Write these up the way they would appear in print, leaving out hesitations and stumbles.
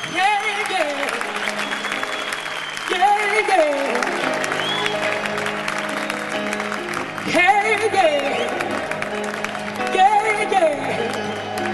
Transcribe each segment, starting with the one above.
Yeah, yeah, yeah, yeah, yeah, yeah, yeah.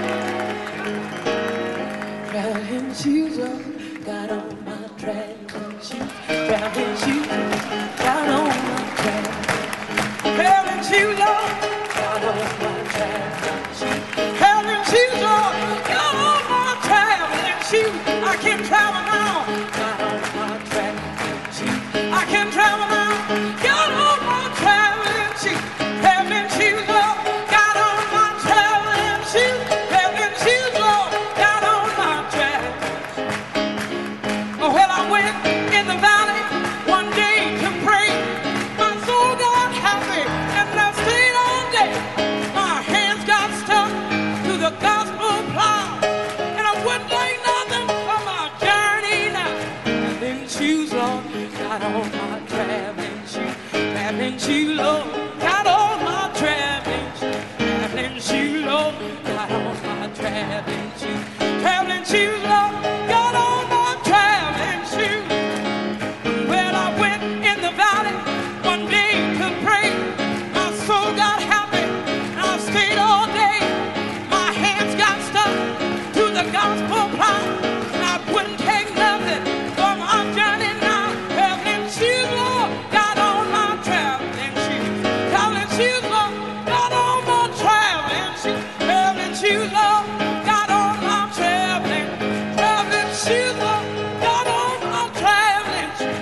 Traveling shoes on, got on my traveling shoes. Traveling shoes on, got on my traveling shoes on, got on my traveling shoes. Traveling shoes on, got on my traveling shoes. I can travel now, got on my traveling shoes. I can travel now, got on my traveling shoes. Traveling shoes on, got on my traveling shoes. Traveling shoes on, got on my traveling. Well, I went in the valley one day to pray. My soul got happy and I stayed all day. My hands got stuck to the gospel plow, and I wouldn't take nothing for my journey now. Traveling shoes, Lord, got on my traveling shoes. Traveling shoes, Lord, got on my traveling shoes. Traveling shoes, Lord, got on my traveling shoes. Traveling shoes, Lord, got on my traveling shoes. Well, I went in the valley one day to pray. My soul got happy and I stayed all day. My hands got stuck to the gospel plow, and I wouldn't take nothing for my journey now. Traveling shoes, Lord, got on my traveling shoes. Traveling shoes, Lord, got on my traveling shoes. Traveling shoes, Lord, got on my traveling. Traveling shoes, Lord, got on my traveling shoes.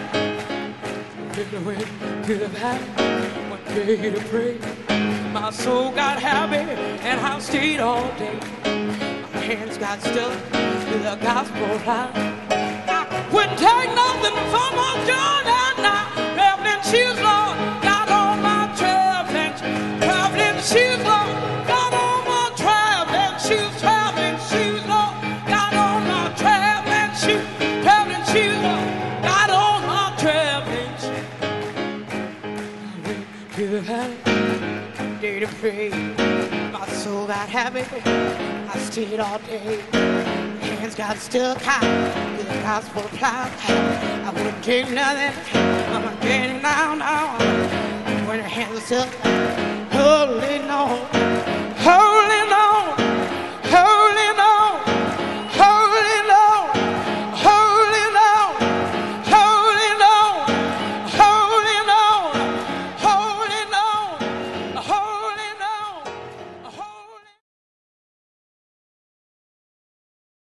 I went to the valley one day to pray. My soul got happy and I stayed all day. My hands got stuck to the gospel line. I wouldn't take nothing for my journey now. Traveling shoes, Lord, got on my traveling shoes. Traveling shoes, Lord, got on my traveling shoes. Traveling shoes, Lord, got on my traveling shoes. Traveling shoes, Lord, got on my traveling shoes. I went to the valley day to pray. My soul got happy, I stayed all day. Hands got stuck high to the gospel plow. I wouldn't take nothing, I'm getting now. When your hands are stuck, holy no.